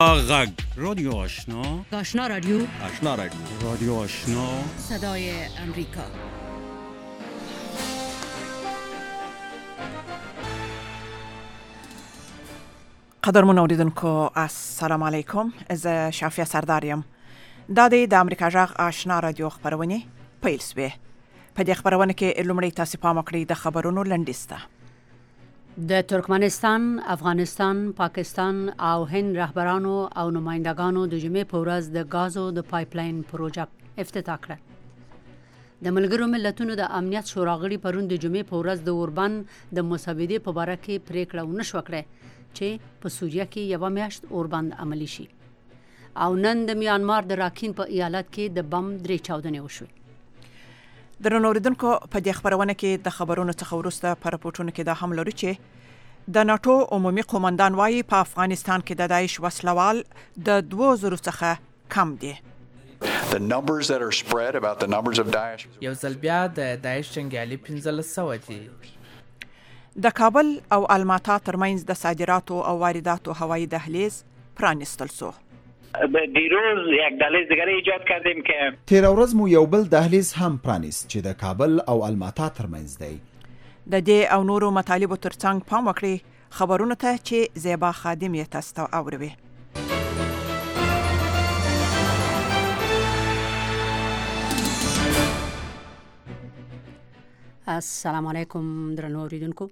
غگ رادیو آشنا، آشنا رادیو، آشنا رادیو، رادیو آشنا، صدای امریکا. قدرمن اوریدونکو السلام علیکم. از شافیه سرداریم. د امریکا جغ آشنا رادیو خبرونه پیل سوی. په دې خبرونه کې لومړی تاسو پام وکړئ د خبرونو لنډیسته. د ترکمنستان، افغانستان، پاکستان او هند رهبرانو او نمایندگانو د جمعې په ورځ د غازو د پایپلاین پروژه افتتاح کړه. د ملګرو ملتونو د امنیت شورا غړي پرون د جمعې په ورځ د اوربند د مسودې په اړه کې پریکړه ونشو کړه چې په سوریه کې یو میاشت اوربند عملی شي. او نن د میانمار د راکین په ایالت کې د بم درې چاودنې وشوې. درنو اوریدونکو په دې خبرونه کې د خبرونو څخه وروسته په راپورټونو کې دا هم لري چې د ناتو عمومي قومندان وايي په افغانستان کې د داعش وسلوال د 2000 څخه کم دي. The numbers that are spread about the numbers of Daesh. یو ځل بیا د داعش جنگیالي 1500 دي. د کابل او الماتا ترمنځ د صادراتو او وارداتو هوایی دهلیز پرانستل شو. دیروز یک دهلیز دیگر ایجاد کردیم که تیر ورځ مو یو بل دهلیز هم پرانیست چې د کابل او الماتا ترمنځ دی. د دې او نورو مطالبو ترڅنګ پام وکړئ خبرونه ته چې زیبا خادم یې تاسو ته اوروي. السلام علیکم درنو اوریدونکو.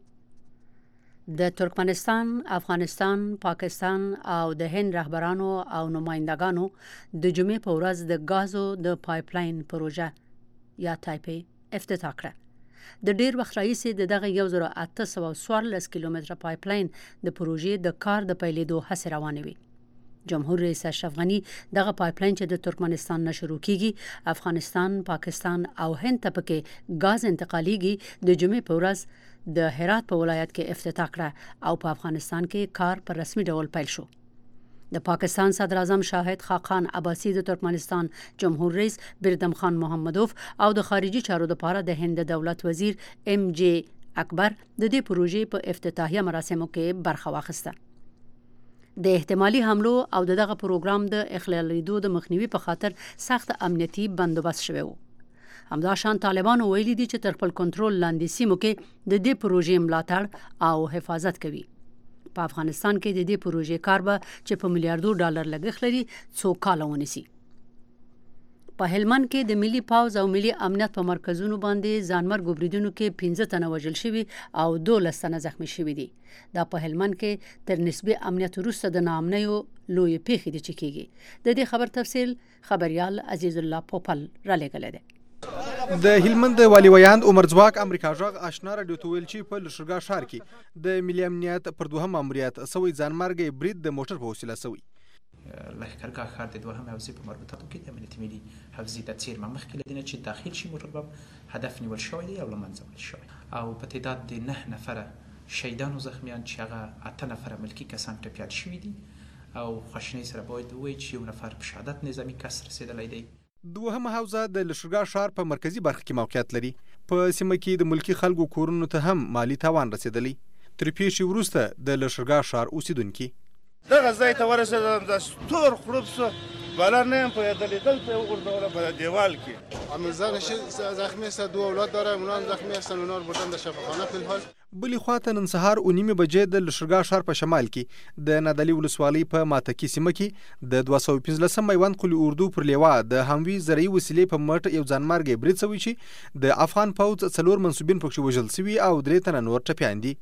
د ترکمنستان، افغانستان، پاکستان او د هند رهبرانو او نمایندگانو د جمعې په ورځ د غازو د پایپلاین پروژه یا تایپی افتتاح کړه. د ډیر وخت راهیسې دغه 1814 کیلومتره پایپلاین د پروژې د کار د پیلېدو هڅې روانې وي. جمهور رئیس اشرف غنی دغه پایپلاین چې د ترکمنستان نه شروع کیږي افغانستان، پاکستان او هند ته پکې غاز انتقالیږي د جمعې په ورځ د هرات په ولایت کې افتتاح کړه او په افغانستان کې کار په رسمي ډول پیل شو. د پاکستان صدر اعظم شاهد خاقان عباسی د ترکمنستان جمهور رئیس بردم خان محمدوف او د خارجي چارو لپاره د هند دولت وزیر ام جی اکبر د دې پروژې په افتتاحیه مراسمو کې برخه واخیسته. د احتمالي حملو او دغه پروګرام د اخلالېدو د مخنیوي په خاطر سخت امنیتي بندوبست شوی و. همداشان طالبانو ویلي دي چې تر خپل کنټرول لاندې سیمو کې د دې پروژې ملاتړ او حفاظت کوي. په افغانستان کې د دې پروژې کار به چې په میلیارډو ډالر لګښت لري څو کاله ونیسي. په هلمند کې د ملي پاوز او ملي امنیت په مرکزونو باندې ځانمرګ بریدونو کې 15 تنه وژل شوي او 12 تنه زخمی شوي دي. دا په هلمند کې تر نسبي امنیت وروسته د ناامنیو لوی پیښې دي چې کیږي. د دې خبر تفصیل خبريال عزیز الله پوپل را لګل دي. د هلمند والی ویاند عمر ځواک امریکا جغ آشنا رادیو ته ویل چې په لښرګا ښار کې د ملي امنیت پر دوهم ماموریت سوی ځانمرګ برید د موټر په وسیله سوی. لښکرګاه ښار د دوهم حوزې په مربوطاتو کې د امنیتي ملي حوزې د څیرمه مخکې لدینه چې داخل شي موټر به هدف نیول شوی دی او له منځه وړل شوی او په تعداد د 9 نفره شهیدان او زخمیان چې هغه 8 نفره ملکي کسان ټپیات شوي دي او خواشینۍ سره باید ووایي چې یو نفر په شهادت نظامي کس رسېدلی دی. دوهمه حوزه د لښرګا ښار په مرکزی برخه کې موقعیت لري. په سیمه کې د ملکی خلکو کورونو ته هم مالی تاوان رسیدلی. تر پیښې وروسته د لښرګا ښار اوسیدونکي دغه ځای ته ورسېدم د ستور خړوب سو بالا نه یم پوهېدلی دلته یې وغورځوله په دیوال کې. امیرزا زخمی است، 2 اولاد داره، اونها زخمی هستن، اونها رو بردن در شفاخانه فی الحال. بلې خواته نن سهار 9:30 بجې د لښرګا ښار په شمال کې د نادعلي ولسوالۍ په ماتکي سیمه کې د 215 میوند قلي اردو پر لیوا د هموي زرعي وسیلې په مټ یو ځانمرګ برید شوی چې د افغان پوځ 4 منسوبین پکې وژل شوي او 3 تنه نور ټپیان دي.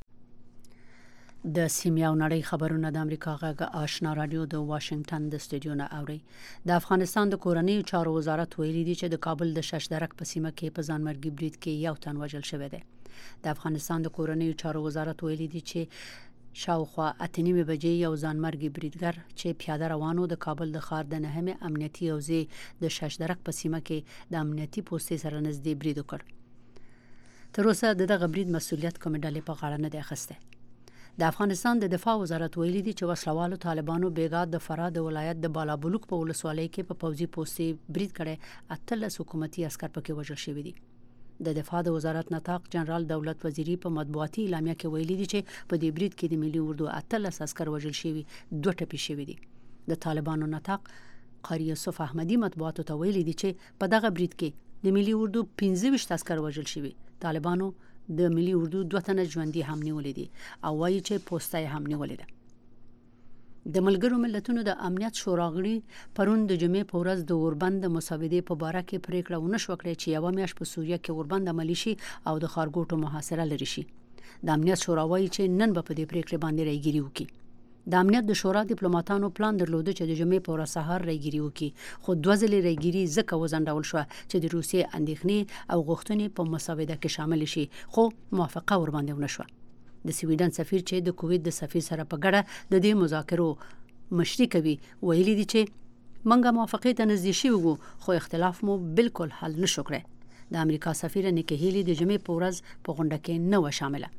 د سیمه او نړۍ خبرونه د امریکا غږ آشنا رادیو د واشنگټن د استودیو نه اوري. د افغانستان د کورنیو چارو وزارت ویلي دی چې د کابل د ششدرک په سیمه کې په ځانمرګي برید کې یو تن وژل شوی دی. د افغانستان د کورنیو چارو وزارت ویلي دی چې شاوخوا 8:30 بجې یو ځانمرګي بریدګر چې پیاده روانو د کابل د ښار د نهمه امنیتي حوزې د ششدرک په سیمه کې د امنیتي پوستې سره نږدې برید وکړ. تر اوسه دغه برید مسؤلیت کومه ډلې په غاړه نه دی اخیسته. د افغانستان د دفاع وزارت ویلي دی چې وسلوالو طالبانو بیګا د فراه د ولایت د بالابلوک په ولسوالۍ کې په پوځي پوستې برید کړي. 18 حکومتي عسكر پکې وژل شوي دي. د دفاع د وزارت نطاق جنرال دولت وزیری په مطبوعاتي اعلامیه کې ویلي دی چې په دې برید کې د ملي اردو 18 عسكر وژل شوي، 2 ټپي شوي دي. د طالبانو نطاق قاری یوسف احمدی مطبوعاتو ته ویلي دي چې په دغه برید کې د ملي اردو 15 عسکر وژل شوي. طالبانو د ملي اردو 2 تنه ژوندي هم نیولې دي او وایي چې پوسټه هم نیولې ده. د ملګرو ملتونو د امنیت شورا غړي پرون د جمعې په ورځ د اوربند د مسودې په باره کې پریکړه ونه شو کړې چې یوه میاشت په سوریه کې اوربند عملي شي او د خارګوټو محاصره لري شي. د امنیت شورا وایي چې نن به په دې پریکړه باندې راګيري وکړي. د امنیت د شورا ډیپلوماټانو پلان درلوده چې د جمعې په ورځ سهار راګيري وکړي، خو 2 ځلې راګيري ځکه وزندول شو چې د روسیې اندېښنې او غوښتنې په مسوده کې شامل شي، خو موافقه ور باندې ونه شو. د سویډن سفیر چې د کویت د سفیر سره په ګډه د دې مذاکرو مشري کوي ویلي دي چې منګه موافقه ته نږدې شوي وو، خو اختلاف مو بالکل حل نشو کړی. د امریکا سفیر نیکی هیلی د جمعې په ورځ په غونډه کې نه و شامله.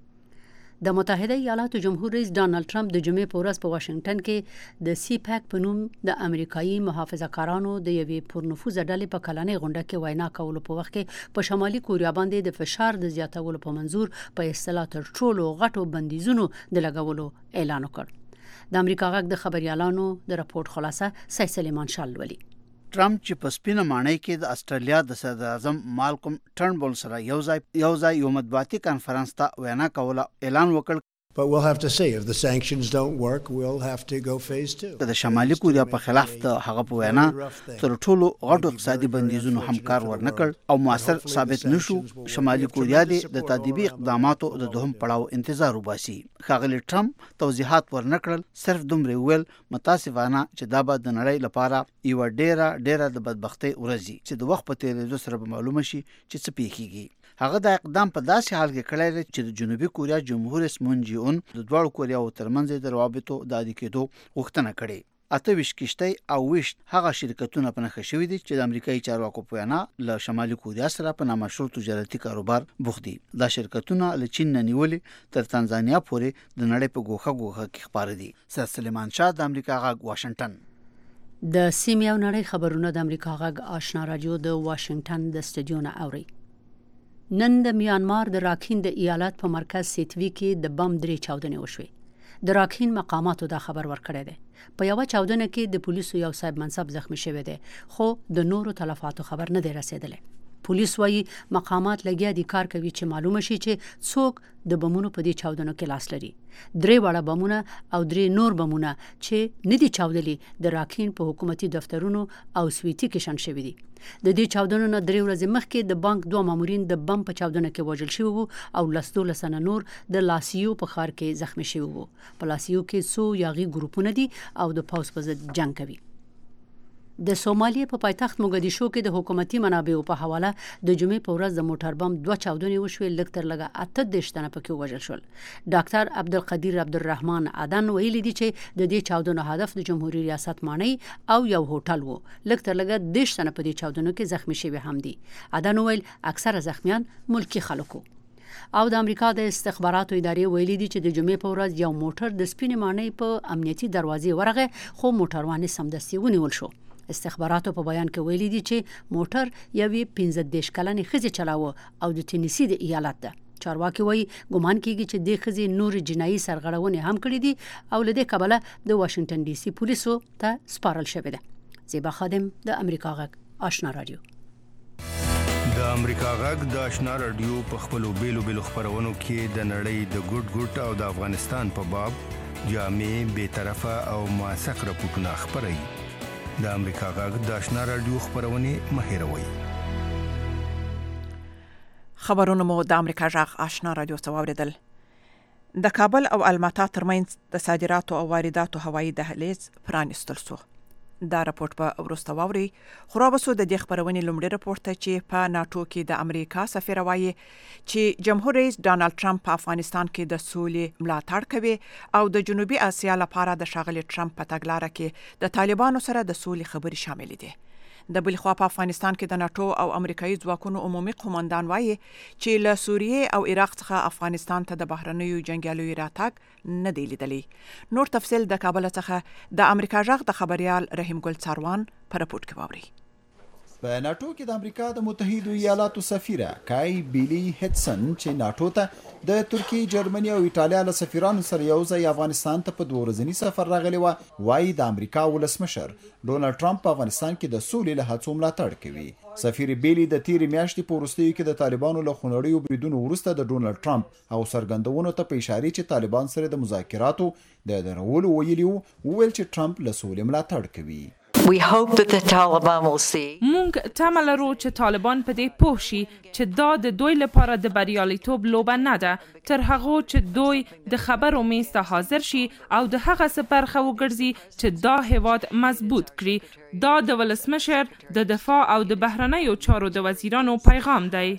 د متحده ایالاتو جمهور رئیس ډانلډ ټرمپ د جمعې په ورځ په واشنگټن کې د سی پیک په نوم د امریکایي محافظه‌کارانو د یوې پرنفوذ ډلې په کلنۍ غونډه کې وینا کولو په وخت کې په شمالي کوریا باندې د فشار د زیاتولو په منظور په اصطلاح تر ټولو غټو بندیزونو د لګولو اعلان وکړ. د امریکا غږ د خبريالانو د راپورټ خلاصه سید سلیمان شال ولي. ټرمپ چې په سپینه ماڼۍ کې د استرالیا د صدر اعظم مالکم ټرنبول سره یو ځای یو مطبوعاتي کانفرنس ته وینا کوله اعلان وکړ. But we'll have to see if the sanctions don't work, we'll have to go phase 2. د شمالي کوریا په خلاف د هغه په وینا تر ټولو غټو اقتصادي بندیزونو هم کار ورنکړ او موثر ثابت نشو. شمالي کوریا د تادیبي اقداماتو د دوهم پړاو انتظار وباسي. ښاغلي ټرمپ توضیحات ورنکړل، صرف دومره ویل متاسفانه چې دا به د نړۍ لپاره یو ډیره د بدبختۍ ورځي چې د وخت په تیریدو سره به معلومه شي چې څه پیښیږي. هغه د اقدام په داسې حال کې کړی چې د جنوبي کوریا جمهور رئیس مون جی اون د دواړو کوریاو ترمنځ د روابطو د عادي کېدو غوښتنه کړې. 28 کشتۍ او 20 هغه شرکتونه په نښه شوي دي چې د امریکایي چارواکو په وینا له شمالي کوریا سره په نامشروع تجارتي کاروبار بوخت دي. دا شرکتونه له چین نه نیولې تر تنزانیا پورې د نړۍ په ګوښه کې خپاره دي. سید سلیمان شاه د امریکا غږ واشنگټن. د سیمې او نړۍ خبرونه د امریکا غږ آشنا رادیو د واشنگټن د سټډیو نه اوري. نن د میانمار د راکین د ایالت په مرکز سیتوي کې د بم 3 چاودنې وشوې. د راکین مقاماتو دا خبر ورکړی دی. په یو چاودنه کې د پولیسو یو صاحب منصب زخمی شوی دی، خو د نورو تلفاتو خبر نه دی رسیدلی. پولیس وايي مقامات لګیا دي کار کوي چې معلومه شي چې څوک د بمونو په دې چاودنو کې لاس لري. 3 وړه بمونه او 3 نور بمونه چې نه دي چاودلي د راکین په حکومتي دفترونو او سویتي کې شن شوي دي. د دې چاودنو نه 3 ورځې مخکې د بانک 2 مامورین د بم په چاودنه کې وژل شوي وو او لسدول سنه نور د لاسیو په ښار کې زخمی شوي وو. په لاسیو کې څو یاغي ګروپونه دي او د پوځ په ضد جنگ کوي. د سومالیې په پایتخت موګدیشو کې د حکومتي منابعو په حواله د جمعې په ورځ د موټر بم 2 چاودنې وشوې، لږ تر لږه 28 تنه پکې وژل شول. ډاکټر عبدالقدیر عبدالرحمن عدن ویلي دي چې د دې چاودنو هدف د جمهوریت ریاست ماڼۍ او یو هوټل وو. لږ تر لږه 10 تنه په دې چاودنو کې زخمی شوي هم دي. عدن ویل اکثره زخمیان ملکی خلکو. او د امریکا د استخباراتو ادارې ویلي دي چې د جمعې په ورځ یو موټر د سپینې ماڼۍ په امنیتي دروازې ورغه، خو موټروان سمدستي ونیول شو. استخباراتو په بیان کې ویلي دي چې موټر یوې 15 کلنې ښځې چلاوه او د ټینیسي د ایالت ده. چارواکي وایي ګمان کیږي چې د ښځې نور جنایي سرغړونې هم کړې دي او له دې کبله د واشنگټن ډي سي پولیسو ته سپارل شوې ده. زیبا خادم د امریکا غږ آشنا رادیو. د امریکا غږ د آشنا رادیو په خپلو بیلو خبرونو کې د نړۍ د ګډ او د افغانستان په باب جامع، بی‌طرفه او موثق راپورټونه خبري. د امریکا غږ د آشنا رادیو خبرونه مهیروي. خبرونه مو د امریکا غږ آشنا رادیو څخه واوریدل. د کابل او الماتا ترمنځ د صادراتو او وارداتو هوایي دهلیز پرانیستل شو. دا راپورټ په ورسته واوري. خرابسو د دې خبرونې لومړی راپورټ ته چې په ناتو کې د امریکا سفیر وایي چې جمهور رئیس ډانلډ ټرمپ په افغانستان کې د سولې ملاتړ کوي او د جنوبي اسیا لپاره د ښاغلي ټرمپ په تګلارې کې د طالبانو سره د سولې خبرې شامل دي. د بل خوا په افغانستان کې د ناتو او امریکایي ځواکونو عمومي قومندان وایي چې له سوریې او عراق څخه افغانستان ته د بهرنیو جنګیالیو راتګ نه دی لیدلی. نور تفصیل د کابل څخه د امریکا غږ د خبريال رحیم ګل څاروان په راپورټ کې واوري. په ناتو کې د امریکا د متحده ایالاتو سفیره کای بیلی هټسن چې ناتو ته د ترکیه، جرمني او ایټالیا له سفیرانو سره یو ځای افغانستان ته په 2 ورځني سفر راغلی و، وايي د امریکا ولسمشر ډونالد ټرمپ په افغانستان کې د سولې له هڅو ملاتړ کوي. سفیر بیلی د تیرې میاشتې په وروستیو کې د طالبانو له خونړیو بریدونو وروسته د ډونالد ټرمپ او څرګندونو ته په اشاره چې طالبان سره د مذاکراتو د درولو ویلي وو، وویل چې ټرمپ له سولې ملاتړ کوي. We hope that the Taliban will see. مونږ تمه لرو چې طالبان په دې پوه شي چې دا د دوی لپاره د بریالیتوب لوبه نه ده، تر هغه چې دوی د خبرو میز ته حاضر شي او د هغه څه برخه وګرځي چې دا هیواد مضبوط کړي. دا د ولسمشر د دفاع او د بهرنیو چارو د وزیرانو پیغام دی.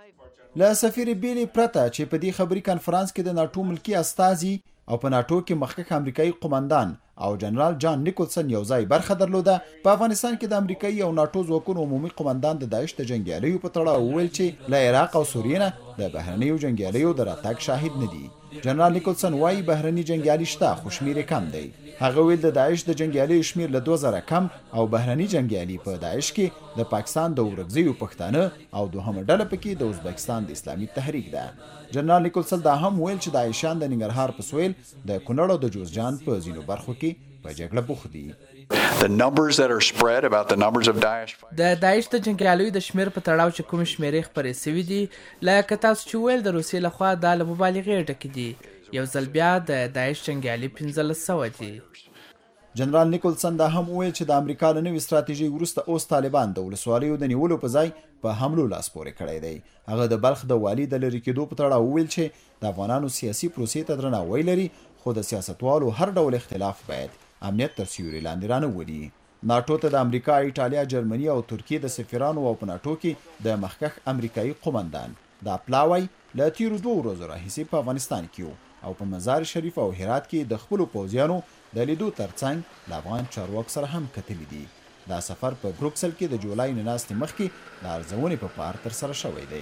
له سفیر بیلی پرته چې په دې خبري کانفرنس کې د ناتو ملکی استازي او په ناتو کې مخکښ امریکایي قومندان او جنرال جان نیکولسن یو ځای برخه درلوده، په افغانستان کې د امریکایي او ناتو ځواکونو عمومي قومندان د داعش د جنګیالیو په تړاو وویل چې له عراق او سوریې نه د بهرنیو جنګیالیو د راتګ شاهد نه دي. جنرال نیکولسن وايي بهرني جنګیالي شته خو شمیر کم دی. هغه ویل د داعش د جنګیالیو شمیر له 2000 کم او بهرني جنګیالي په داعش کې د پاکستان د ورغزیو پښتانه او دوهمه ډله پکې د ازبکستان د اسلامي تحریک ده. جنرال نیکولسن دا هم ویل چې داعشان د ننګرهار په سویل د کونړ او د جوزجان په ځینو برخو کې په جګړه بوخت دي. The numbers that are spread about the numbers of Daesh. د داعش د جنګیالیو د شمیر په تړاو چې کوم شمیرې خبرې سوي دي، لکه تاسو چې ویل د روسیې لخوا دا له مبالغې ډکې دي. یو ځل بیا د داعش جنګیالي 1500 دي. جنرال نیکولسن دا هم وویل چې د امریکا له نوې ستراتیژۍ وروسته اوس طالبان د ولسوالیو د نیولو په ځای په حملو لاس پورې کړی دی. هغه د بلخ د والي د لرې کېدو په تړاو وویل چې د افغانانو سیاسي پروسې ته درناوی لري، خو د سیاستوالو هر ډول اختلاف باید امنیت تر سیوري لاندې رانهولي. ناتو ته د امریکا، ایټالیا، جرمني او ترکیه د سفیرانو او په ناتو کې د مخکښ امریکایي قومندان دا پلاوی له تیرو 2 ورځو راهیسې په افغانستان کې او په مزار شریف او هرات کې د خپلو پوځیانو د لیدو ترڅنګ له افغان چارواکو سره هم کتلي دي. دا سفر په بروکسل کې د جولای نه ناستې مخکې د ارزونې په پار ترسره شوی دی.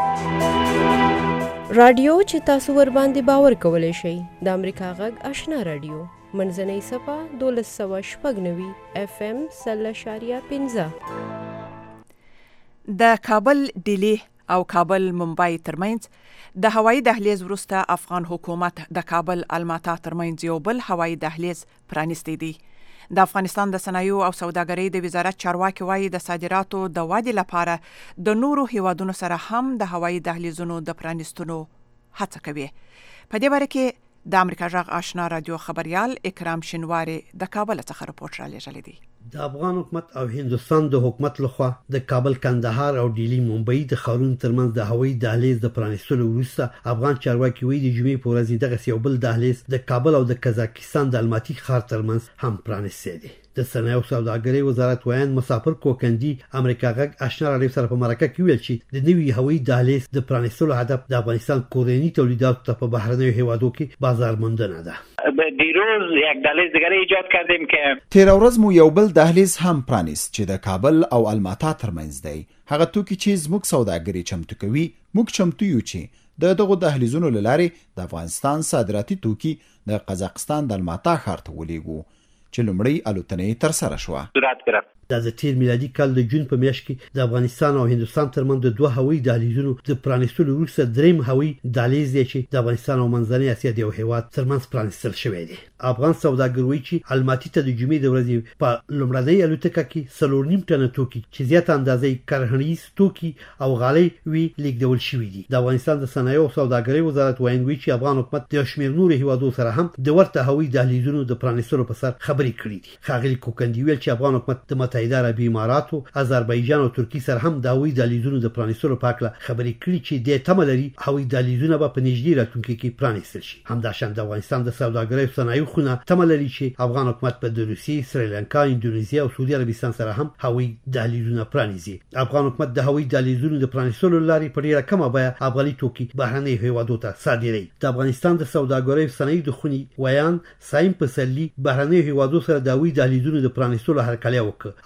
رادیو چې تاسو ور باندې باور کولی شئ د امریکا غږ آشنا رادیو منځنۍ صفه 1290 FM 0.15 د کابل ډیلی او کابل ممبئی ترمنځ د هوایي دهلیز وروسته افغان حکومت د کابل الماتا ترمنځ یو بل هوایي دهلیز پرانیستی دی. د افغانستان د صنایعو او سوداګرۍ د وزارت چارواکي وایي د صادراتو د ودې لپاره د نورو هیوادونو سره هم د هوایي دهلیزونو د پرانیستلو هڅه کوي. په دې باره کې د امریکا غږ آشنا رادیو خبريال اکرام شینواری د کابل څخه رپورټ را لېږلی دی. د افغان حکومت او هندستان د حکومت لخوا د کابل، کندهار او ډیلی ممبئی د ښارونو ترمنځ د هوایي دهلیز د پرانیستلو وروسته افغان چارواکي وایي د جمعې په ورځ دغه یو بل دهلیز د کابل او د قزاقستان د الماتي ښار ترمنځ هم پرانیستی دی. د صنایعو سوداګرۍ وزارت ویان مسافر کوکندي امریکا غږ آشنا رادیو سره په مرکه کې ویل چې د نوي هوایي دهلیز د پرانیستلو هدف د افغانستان کورني تولیداتو ته په بهرنیو هیوادو کې بازار موندنه ده. دیروز یک دهلیز دیگر ایجاد کردیم که تیر ورځ مو یو بل دهلیز هم پرانیست چې د کابل او الماتا ترمنځ دی. هغه توکي چې زموږ سوداګري چمتو کوي، موږ چمتو یو چې د دغه دهلیزونو له لارې د افغانستان صادراتي توکي د قزاقستان د الماتا ښار ته ولېږو چې لومړی الوتنه تر سره شوه. د تیر میلادي کال د جون په میاشت کې د افغانستان او هندستان ترمنځ د 2 هوایي دهلیزونو د پرانیستلو وروسته دریم هوایي دهلیز دی چې د افغانستان او منځنۍ اسیا د یو هیواد ترمنځ پرانیستل شوی دی. افغان سوداګر وایي چې الماتي ته د جمعې د ورځې په لومړنۍ الوتکه کې 4.5 ټنه توکي چې زیات اندازې کرهنیز توکي او غالۍ وی لیږدول شوي دي. د افغانستان د صنایعو او سوداګرۍ وزارت وایي چې افغان حکومت د شمیر نورو هیوادو سره هم د ورته هوایي دهلیزونو د پرانیستلو په سر خبرې کړې دي. ښاغلي کوکندي ویل چې افغان حکومت د متحده عربي اماراتو، آذربایجان او ترکیه سره هم د هوایي دهلیزونو د پرانیستلو په اړه خبرې کړې چې د تمه لري هوایي دهلیزونه به په نږدې راتلونکي کې پرانیستل شي. همداشان د افغانستان د سوداګرۍ او صنایعو خونه تمه لري چې افغان حکومت په روسیې، سریلانکا، اندونیزیا او سعودي عربستان سره هم هوایي دهلیزونه پرانیزي. افغان حکومت د هوایي دهلیزونو د پرانیستلو لارې په ډیره کمه بیه افغاني توکي بهرنیو هیوادو ته صادروي. د افغانستان د سوداګرۍ او صنایعو د خونې ویان سایم پسرلي بهرنیو هیوادو سره د هوایي دهلیزونو د پرانیستلو هرکلی وکړ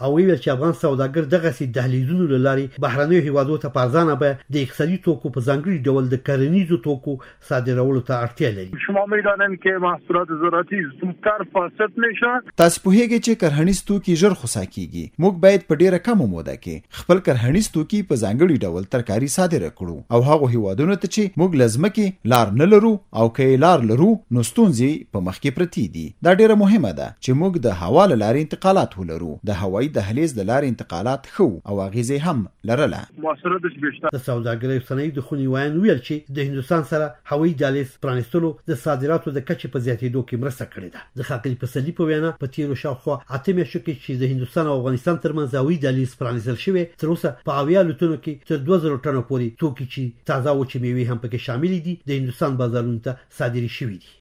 او ویل چې افغان سوداګر دغه سي دهلیزونو لاري بهرنیو هیوادو ته پارځانه به د اقتصادي توکو په ځانګړي ډول د کرنیزو توکو صادرولو ته اړتیا لري. شما میدانیم که محصولات زراعتی زودتر فاسد میشن. تاسو پوهیږئ چې کرهنیز توکي ژر خوسا کیږي. موږ باید په ډیره کم موده کې خپل کرهنیز توکي په ځانګړي ډول ترکاري صادره کړو او هغه هیوادونو ته چې موږ لازمکه لار نه لرو او کې لار لرو نو ستونزې په مخ کې پرتی دي. دا ډیره مهمه ده چې موږ د هوا لارې انتقالات ولرو. د هوایي دهلیز د لارې انتقالات خو او اغیزې هم لرله. د سوداګرۍ صنایع د خونی وایي ویل چې د هندستان سره هوایي دهلیز پرانستلو د صادراتو د کچې په زیاتېدو کې مرسته کړې ده. د ښاغلي پسرلي په وینا په تیرو شاوخوا 8 میاشتو کې چې د هندستان او افغانستان ترمنځ هوایي دهلیز پرانستل شوی تر اوسه په 80 لټونو کې تر 2000 ټنه پورې توکي چې تازه وچې میوې هم پکې شامل دي د هندستان بازارونو ته صادري شوي دي.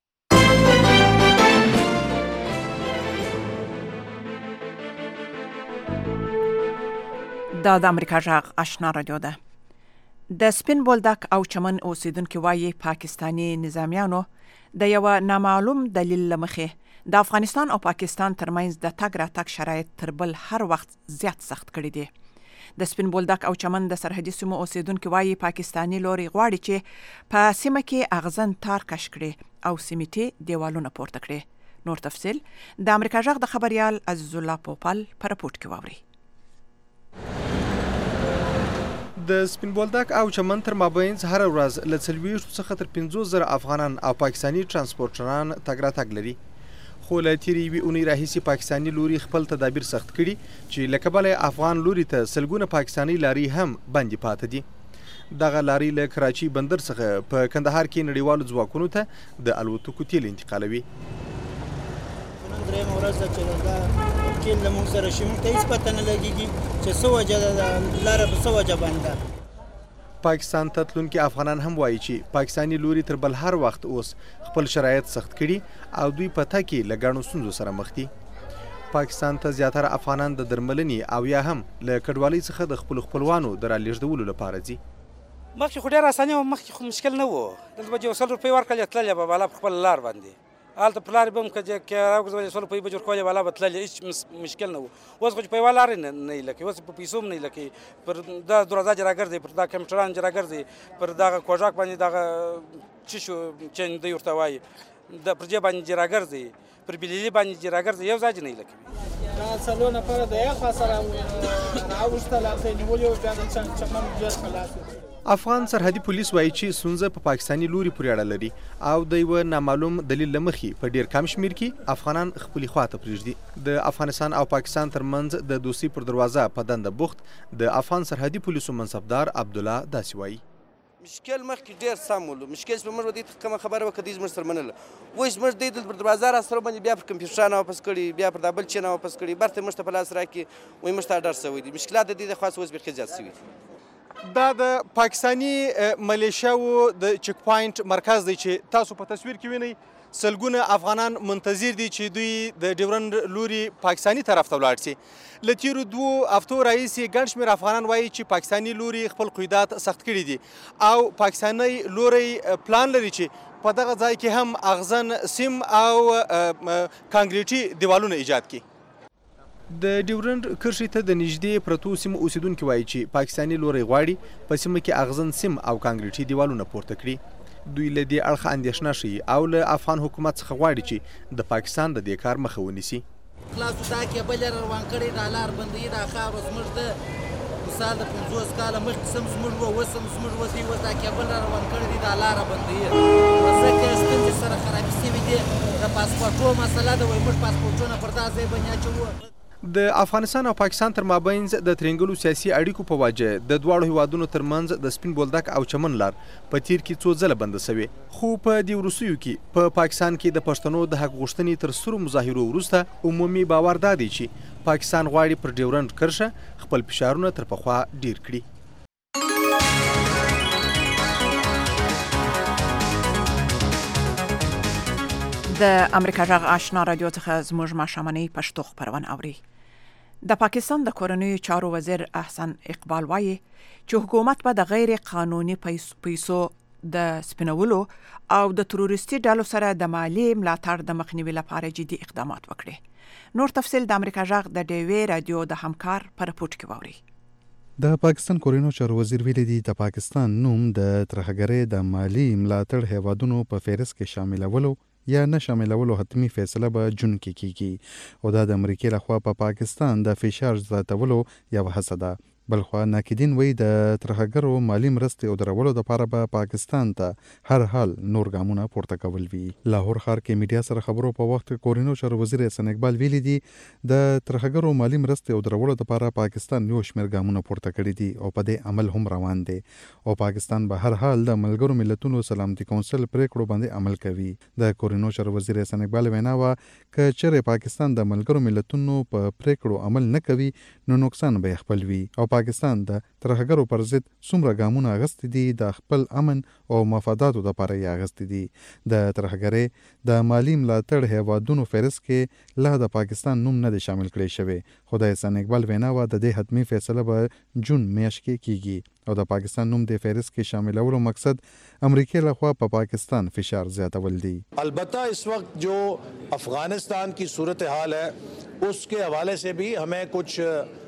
دا د امریکا غږ آشنا رادیو ده. د سپین بولدک او چمن اوسیدونکو وایي پاکستانی نظامیانو د یو نامعلوم دلیل لمخې د افغانستان او پاکستان ترمنځ د تګ راتګ شرایط تر بل هر وخت زیات سخت کړي دي. د سپین بولدک او چمن د سرحدي سیمو اوسیدونکو وایي پاکستانی لوري غواړي چې په سیمه کې اغزن تار کش کړي او سیمټي دیوالونه پورته کړي. نور تفصیل د امریکا غږ د خبريال عزیز الله پوپل پر رپورت کې واوري. د سپین بولدک او چمن تر مابینځ هر ورځ له 40 څخه تر 50,000 افغانان او پاکستانی ترانسپورټران تګ راتګ لري. خو له تیرې یوې اونۍ راهیسې پاکستانی لوري خپل تدابیر سخت کړي چې له کبله افغان لوري ته سلګونه پاکستانی لاري هم بندي پاتې دي. دغه لاري له کراچي بندر څخه په کندهار کې نړیوالو ځواکونو ته د الوتکو تیل انتقالوي. درېمه ورځ ده چې دا تیل له موږ سره شي، موږ ته هېڅ پته نه لګېږي چې څه وجه ده لاره په څه وجه بنده. پاکستان ته تلونکي افغانان هم وایي چې پاکستانی لوري تر بل هر وخت اوس خپل شرایط سخت کړي او دوی په تکي له ګڼو ستونزو سره مخ دي. پاکستان ته زیاتره افغانان د درملنې او یا هم له کډوالۍ څخه د خپلوانو د رالېږدولو لپاره ځي. مخکې خو ډېر اساني وه، مخکې خو مشکل نه و. دلته به چې 100 روپۍ ورکړلې تللې به بالا په خپل لار باندې هلته په لارې به هم که راوګرځولې 100 روپۍ به جوړ کولې بالا به تللې، هېڅ مشکل نه و. اوس خو چې په یوه لارې نه ایله کوي، اوس په پیسو هم نه ایله کوي. پر دا دروازه چې راګرځي، پر دا کمپیوټران چې راګرځي، پر دغه کوژاک باندې دغه څه شو چې دوی ورته وایي د پر جې باندې چې راګرځي، پر بلیلي باندې چې راګرځي، یو ځای چې نه ایله کوي. دا څلور نفره د یو خوا سره راوستل او ته یې نیولي وو، بیا د چمن ډېر خلاص وو. افغان سرحدي پولیس وایي چې ستونزه په پاکستانی لوري پورې اړه لري او د یو نامعلوم دلیل له مخې په ډیر کم شمیر کې افغانان خپلې خواته پرېږدي. د افغانستان او پاکستان ترمنځ د دوستۍ پر دروازه په دنده بوخت د افغان سرحدي پولیسو منصبدار عبدالله داسې وایي. مشکل مخکې ډېر سم ولو، مشکل چې په موږ دې کومه خبره وکړه دوی زموږ سره منله. اوس موږ دې دلته پر دروازه را سره باندې بیا پر کمپیوټران واپس کړي، بیا پر دا بل چین واپس کړي، برته موږ ته په لاس راکړي، وایي موږ ته اډر شوی دي. مشکلات د دې خاص اوس بیخي زیات شوي. دا د پاکستانی ملیشیاو د چک پوینټ مرکز دی چې تاسو په تصویر کې وینئ. سلګونه افغانان منتظر دي چې دوی د ډیورند لوري پاکستانی طرف ته ولاړ شي. له تیرو 2 هفتو راهیسې ګڼ شمېر افغانان وایي چې پاکستانی لوري خپل قیودات سخت کړي دي او پاکستانی لوري پلان لري چې په دغه ځای کې هم اغزن سیم او کانکریټي دیوالونه ایجاد کړي. د ډیورند کرښې ته د نږدې پرتو سیمو اوسیدونکي وایي چې پاکستانی لوري غواړي په سیمه کې اغزن سیم او کانکریټي دیوالونه پورته کړي. دوی له دې اړخه اندېښنه ښیي او له افغان حکومت څخه غواړي چې د پاکستان د دې کار مخه ونیسي. خلاصو دا کیبل یې روان کړی، دا لار بندوي، دا خاوره زموږ ده. مثال د 50 کاله مخکې سم زموږ وه، اوس هم زموږ وه، دوی اوس دا کیبل را روان کړی دی، دا لاره بندوي. ځکه ستونزې سره خرابې شوي دي. د پاسپورټو مسله ده، وایي موږ پاسپورټونه پر دا ځای باندې اچوو. د افغانستان او پاکستان تر مابینځ د ترنګلو سیاسي اړیکو په وجه د دواړو هیوادونو ترمنځ د سپین بولدک او چمن لار په تیر کې څو ځله بنده شوې. خو په دې وروستیو کې په پاکستان کې د پښتنو د حق غوښتنې تر سترو مظاهرو وروسته عمومي باور دا دی چې پاکستان غواړي پر ډیورند کرښه خپل فشارونه تر پخوا ډیر کړي. د امریکا غږ آشنا رادیو څخه زموږ ماښامنۍ پښتو خپرونه اوري. د پاکستان د کورنیو چارو وزیر احسن اقبال وایي چې حکومت به د غیر قانوني پیسو د سپینولو او د تروریستي ډلو سره د مالی ملاتړ د مخنیوي لپاره جدي اقدامات وکړي. نور تفصیل د امریکا جغ د ډیوی رادیو د همکار پر پورت کې ووري. د پاکستان کورینو چارو وزیر ویلي دی د پاکستان نوم د ترهګرۍ د مالی ملاتړ هیوادونو په فهرست کې شاملولو یا نه شاملولو حتمی فیصله به جون کې کیږي او دا د امریکای لخوا په پاکستان د فشار زیاتولو یو هڅه ده. بلخوا ناقدین وی د ترهګرو مالی مرستې او درولو لپاره به پاکستان ته هر حال نور ګامونه پورته کول وی. لاهور ښار کې میډیا سره خبرو په وخت کورینو چارو وزیر احسان اقبال ویلي دی د ترهګرو مالی مرستې او درولو لپاره پاکستان یو شمېر ګامونه پورته کړي دي او په دې عمل هم روان دي او پاکستان به هر حال د ملګرو ملتونو سلامتي کونسل پریکړو باندې عمل کوي. د کورینو چارو وزیر احسان اقبال وینا وا ک چېرې پاکستان د ملګرو ملتونو په پریکړو عمل نه کوي نو نقصان به خپل وي او پاکستان د ترهګرو پر ضد څومره ګامونه اخیستي دي د خپل امن او مفاداتو لپاره یې اخیستي دي. د ترهګرۍ د مالی ملاتړ هیوادونو فهرست کې لا د پاکستان نوم نه دی شامل کړی شوی خو د احسان اقبال وینا وا د دې حتمی فیصله به جون میاشت کې کیږي او د پاکستان نوم د فهرست کې شاملولو مقصد امریکای لخوا په پاکستان فشار زیاتول دی. البتہ اس وقت جو افغانستان کی صورتحال ہے اس کے حوالے سے بھی ہمیں کچھ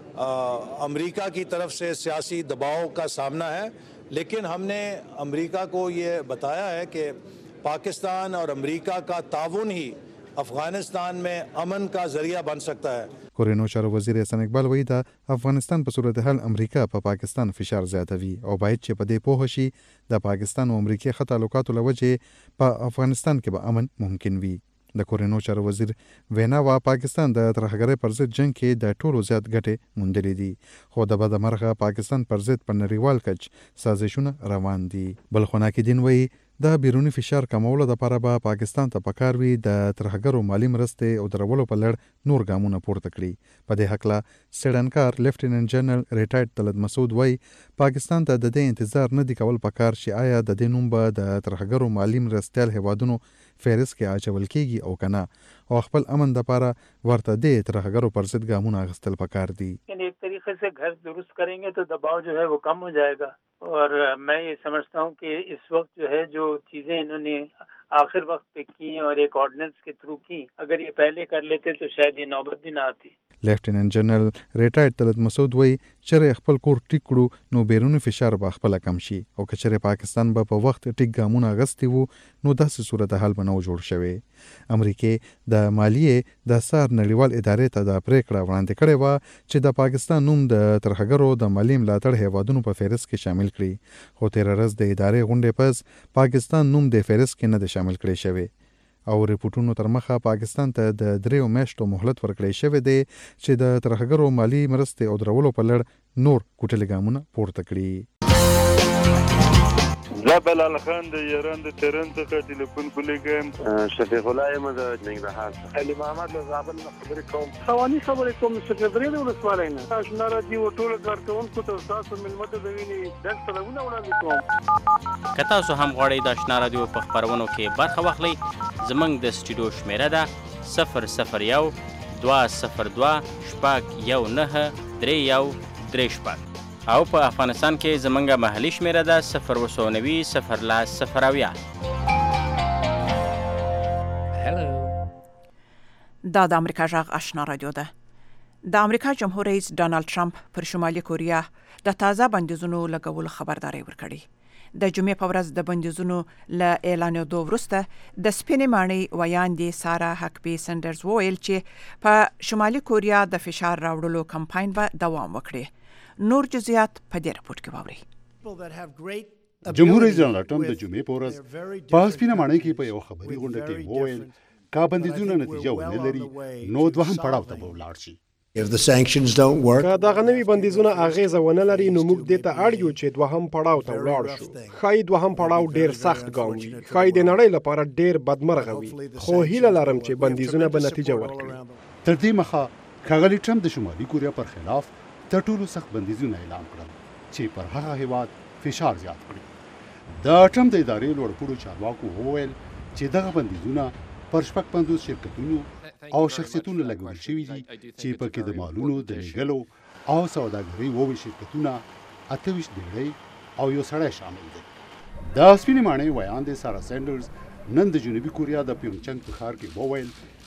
امریکہ کی طرف سے سیاسی دباؤ کا سامنا ہے لیکن ہم نے امریکہ کو یہ بتایا ہے کہ پاکستان اور امریکہ کا تعاون ہی افغانستان میں امن کا ذریعہ بن سکتا ہے. کورینو چارو وزیر احسان اقبال وی د افغانستان په صورتحال امریکا په پاکستان فشار زیاتوي او باید چې په دې پوه شي د پاکستان او امریکا خط تعلقاتو لوجه په افغانستان کې به امن ممکن وي. د کورینو چارو وزیر وینا وا پاکستان د ترهګرۍ پر ضد جنگ کې د ټولو زیات ګټې موندلې دي خو د بدمرغه پاکستان پر ضد په نړیوال کچ سازشونه روان دي. بل خو ناقدین وی د بیرونی فشار کمولو لپاره به پاکستان ته پکار وي د ترهګرو مالی مرستې او درولو په لړ نور ګامونه پورته کړي. په دې حق لا سیډنکار لیفټیننټ جنرال ریټایرډ طلعت مسعود وی پاکستان ته د دې انتظار نه دی کول پکار چې آیا د دې نوم به د ترهګرو مالی مرستیال هیوادونو فهرست کې اچول کیږي او کنه او خپل امن لپاره ورته د ترهګرو پر ضد ګامونه اخیستل پکار دي. یعنی ایک طریقے سے گھر درست کریں گے تو دباؤ جو ہے وہ کم ہو جائے گا اور میں یہ سمجھتا ہوں کہ اس وقت جو ہے جو چیزیں انہوں نے آخر وقت پہ کی ہیں اور ایک آرڈیننس کے تھرو کی اگر یہ پہلے کر لیتے تو شاید یہ نوبت بھی نہ آتی. لیفټیننټ جنرال ریټایرډ طلعت مسعود وی چې خپل کور ټیک کړو نو بیرونی فشار به خپل کم شي او کچره پاکستان به په وخت ټیک ګامونه غستي وو نو داسې صورتحال به نه جوړ شوی. امریکای د مالیې د سار نړیوال ادارې ته د پریکړه وړاندې کړې و چې د پاکستان نوم د ترهګرو د مالی ملاتړ هیوادونو په فهرست کې شامل کړي خو تیر ورځ د ادارې غونډې پس پاکستان نوم د فهرست کې نه دی شامل کړی شوی او ریپورتونو تر مخه پاکستان ته د 3 میاشتو مهلت ورکړی شوی دی چې د ترهګرو مالی مرستې او درولو په لړ نور کوټلې ګامونه پورته کړي. زه بلال خان د ایران د تهران څخه ټلیفون کولیږم. شفیق الله یم د ننګرهار څخه. علي محمد له زابل نه خبرې کوم. خواني خبرې کوم سکرټری د ولسوالۍ نه. آشنا راډیو ټول کارکونکو ته تاسو ملمت د ویني د سلامونه وړاندې کوم. که تاسو هم غواړئ د آشنا راډیو په خبرونو کې برخه واخلئ زموږ د سټوډیو شمیره ده 001 202 شپږ 19 او په افغانستان کې زمونږه محلي شمیره ده 090 دا د امریکا جغ آشنا رادیو ده. د امریکا جمهور رئیس ډانلډ ټرمپ پر شمالي کوریا د تازه بندیزونو لګولو خبرداري ورکړي. د جمعې په ورځ د بندیزونو له اعلانېدو وروسته د سپینې ماڼۍ ویاندې سارا هکبي سندرز وویل چې په شمالي کوریا د فشار راوړلو کمپاین به دوام وکړي. نور جزئیات په دې راپورټ کې واورئ. جمهور رئیس ډانلډ ټرمپ د جمعې په ورځ په سپینه ماڼۍ کې په یو خبري غونډه کې وویل که بندیزونه نتیجه ونه لري نو دوهم پړاو ته به ولاړ شي. If the sanctions don't work, که دغه نوي بندیزونه اغیزه ونه لري نو موږ دې ته اړ یو چې دوهم پړاو ته ولاړ شو. ښایي دوهم پړاو ډیر سخت ګام وي، ښایي د نړۍ لپاره ډیر بدمرغه وي، خو هیله لرم چې بندیزونه به نتیجه ورکړي. تر دې مخه ښاغلي ټرمپ د شمالي کوریا پر خلاف تر ټولو سخت بندیزونه اعلان کړل چې پر هغه هیواد فشار زیات کړي. د ټرمپ د ادارې لوړ پوړو چارواکو وویل چې دغه بندیزونه پر 50 شرکتونو او شخصیتونو لګول شوي دي چې پکې د مالونو د لېږلو او سوداګرۍ 20 شرکتونه 28 ډیرۍ او یو سړی شامل دي. د سپینې ماڼۍ ویاندې سارا سینډرز نن د جنوبي کوریا د پیونګچنګ په ښار کې وویل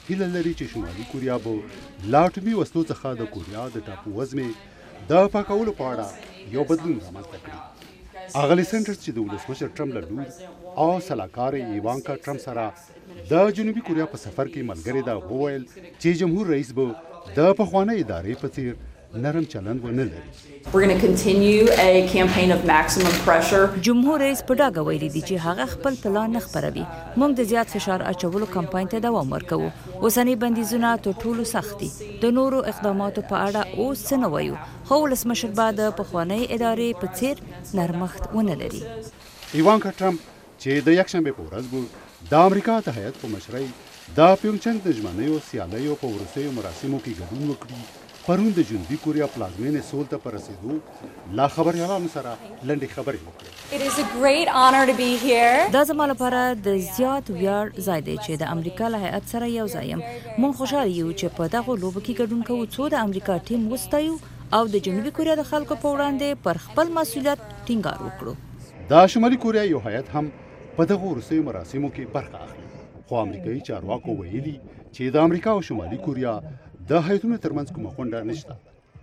هیله لري چې شمالي کوریا به له اټومي وسلو څخه د کوریا د ټاپو وزمې د پاکولو په اړه یو بدلون رامنځته کړي. اغلی سینډرز چې د ولسمشر ټرمپ له لور او سلاکار ایوانکا ټرمپ سره د جنوبي کوریا په سفر کې ملګری ده وویل چې جمهور رئیس به د پخوانۍ ادارې په څیر نرم چلند ونه لري. We're going to continue a campaign of maximum pressure. جمهور رئیس په ډاګه ویلي دی چې هغه خپل پلان نه خبروي. موږ د زیات فشار اچولو کمپاین ته دوام ورکوو. اوسنی بندیزونه تر ټولو سخت دي. د نورو اقداماتو په اړه اوس څه نه وایو. خو ولسمشر به د پخوانۍ ادارې په څیر نرمښت ونه لري. ایوانکا ټرمپ چې د یکشنبې په ورځ به د امریکا د هیئت په مشرۍ د پیونګچنګ د ژمنیو سیالیو په وروستیو مراسمو کې ګډون وکړي. پرون د جنوبي کوریا پلازمینې سول ته په رسېدو لا خبریالانو سره لنډې خبرې وکړې. It is a great honor to be here. دا زما لپاره د زیات ویاړ ځای دی چې د امریکا له هیئت سره یو ځای یم. موږ خوشحاله یو چې په دغه لوبو کې ګډون کوو څو د امریکا ټیم وستایو او د جنوبي کوریا د خلکو په وړاندې پر خپل مسؤلیت ټینګار وکړو. د شمالي کوریا یو هیئت هم په دغه وروستیو مراسمو کې برخه اخلي. خو امریکایي چارواکو ویلي چې د امریکا او شمالي کوریا د هیئتونو ترمنځ کومه غونډه نشته.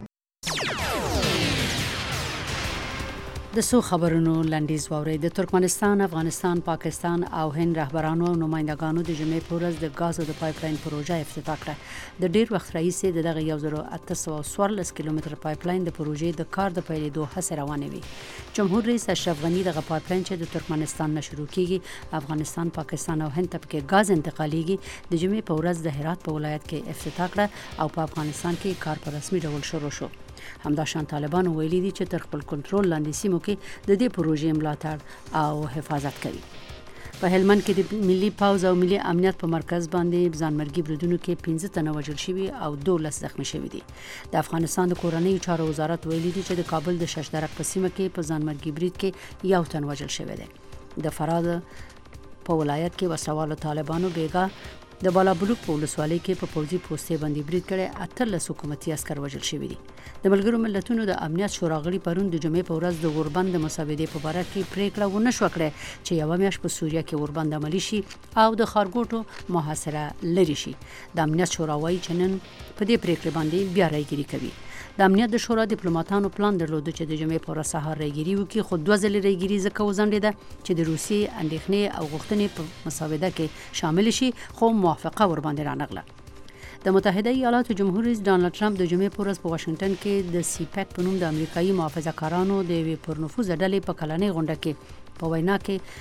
د سو خبرونو لنډیز واوري. د ترکمنستان، افغانستان، پاکستان او هند رهبرانو او نمائندګانو د جمعې په ورځ د غازو د پایپلاین پروژه افتتاح کړه. د ډیر وخت راهیسې دغه 1814 کیلومتر پایپلاین د پروژې د کار د پیلېدو هڅه روانه وي. جمهور رئیس اشرف غنی دغه پایپلاین چې د ترکمنستان نه شروع کیږي افغانستان، پاکستان او هند ته پکې غاز انتقالیږي د جمعې په ورځ د هرات په ولایت کې افتتاح کړه او په افغانستان کې کار په رسمي ډول شروع شو. همداشان طالبان ویلي دي چې تر خپل کنټرول لاندې سیمو کې د دې پروژې ملاتړ او حفاظت کوي. په هلمند کې د ملي پوز او ملي امنیت په مرکز باندې ځانمرګي بریدونو کې 15 تنه وژل شوي او 12 زخمی شوي دي. د افغانستان د کورنۍ چارو وزارت ویلي دي چې د کابل د ششدرک په سیمه کې په ځانمرګي برید کې یو تن وژل شوی دی. د فراد په ولایت کې وسوالو طالبانو بیګا د بالابلوک په ولسوالۍ کې په پوځي پوستې باندې برید کړی 18 حکومتي عسکر وژل شوي دي. د ملګرو ملتونو د امنیت شورا غړي پرون د جمعې په ورځ د اوربند د مسودې په اړه کې پریکړه ونه شو کړې چې یو میاشت په سوریه کې اوربند عملی شي او د خارګوټو محاصره لري شي. د امنیت شورا وايي چې نن په دې پریکړه باندې بیا رايګيري کوي. د امنیت د شورا ډیپلوماټانو پلان درلود چې د جمعې په ورځ سهار رايګيري وکړي خو دوه ځلې رايګيري ځکه وزنډېده چې د روسي اندېښنې او غوښتنې په مسوده کې شامل شي خو موافقه ور باندې رانغله. د متحده ایالاتو جمهور رئیس ډانلډ ټرمپ د جمعې په ورځ په واشنگټن کې د سیپیک په نوم د امریکایي محافظه‌کارانو د یوې پرنفوذ ډلې په کلنۍ غونډه کې په وینا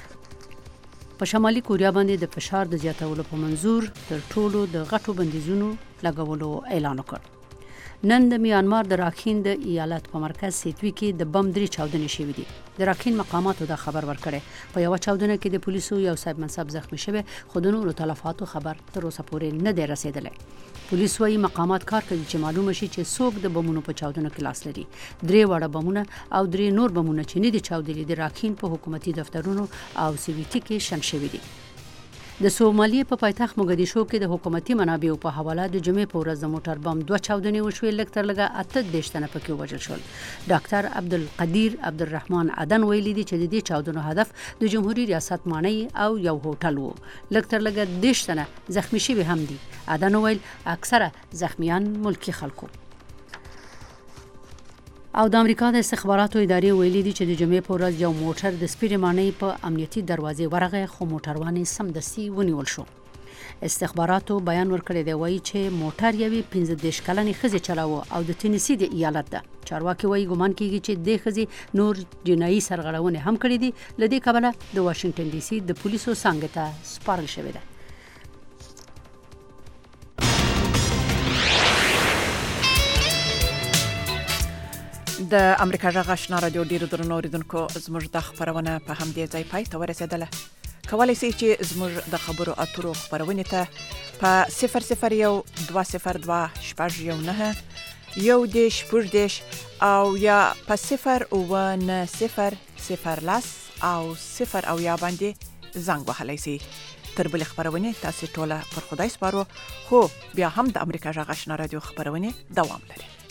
کې په شمالي کوریا باندې د فشار د زیاتولو په منظور تر ټولو د غټو بندیزونو لګولو اعلان وکړ. نن د میانمار د راکین د ایالت په مرکز سیتوي کې د بم 3 چاودنې شوې دي. د راکین مقاماتو دا خبر ورکړي. په یو چاودنه کې د پولیسو یو صاحب منصب زخمی شوی خو د نورو تلفاتو خبر تر اوسه پورې نه دی رسیدلی. پولیس وايي مقامات کار کوي چې معلومه شي چې څوک د بمونو په چاودنه کې لاس لري. 3 وړه بمونه او 3 نور بمونه چې نه دي چاودلي د راکین په حکومتي دفترونو او سیویټي کې شن شوي دي. د سومالیې په پایتخت موګدیشو کې د حکومتي منابعو په حواله د جمعې په ورځ د موټر بم 2 چاودنې وشوې لږ تر لږه 18 تنه پکې وژل شول. ډاکټر عبدالقدیر عبدالرحمن عدن ویلي دي چې د دې چاودنو هدف د جمهوریت ریاست مانی او یو هوټل وو. لږ تر لږه 10 تنه زخمی شوي هم دي. عدن ویل اکثره زخمیان ملکی خلکو. او د امریکا د استخباراتو ادارې ویلي دي چې د جمعې په ورځ یو موټر د سپیرمانۍ په امنیتي دروازې ورغی خو موټروان سمدستي ونیول شو. استخباراتو بیان ورکړی دی وایي چې موټر یوې 15 کلنې ښځې چلاوه او د تینیسي د ایالت ده. چارواکي وایي ګمان کیږي چې د ښځې نور جنایي سرغړونې هم کړې دي. له دې کبله د واشنگټن ډي سي د پولیسو څانګې ته سپارل شوې ده. د امریکا غږ آشنا رادیو ډیرو درنو اوریدونکو زموږ د خبرونه په همدې ځای پای ته ورسېدله. کولی شئ چې زموږ د خبرو اترو خبرونې ته په 001-202-619 10 او یا په 090-0 او 0 او یا باندې زنګ وهلی شئ. تر بلې خبرونې تاسې ټوله پر خدای سپارو خو بیا هم د امریکا غږ آشنا رادیو خبرونې دوام لري.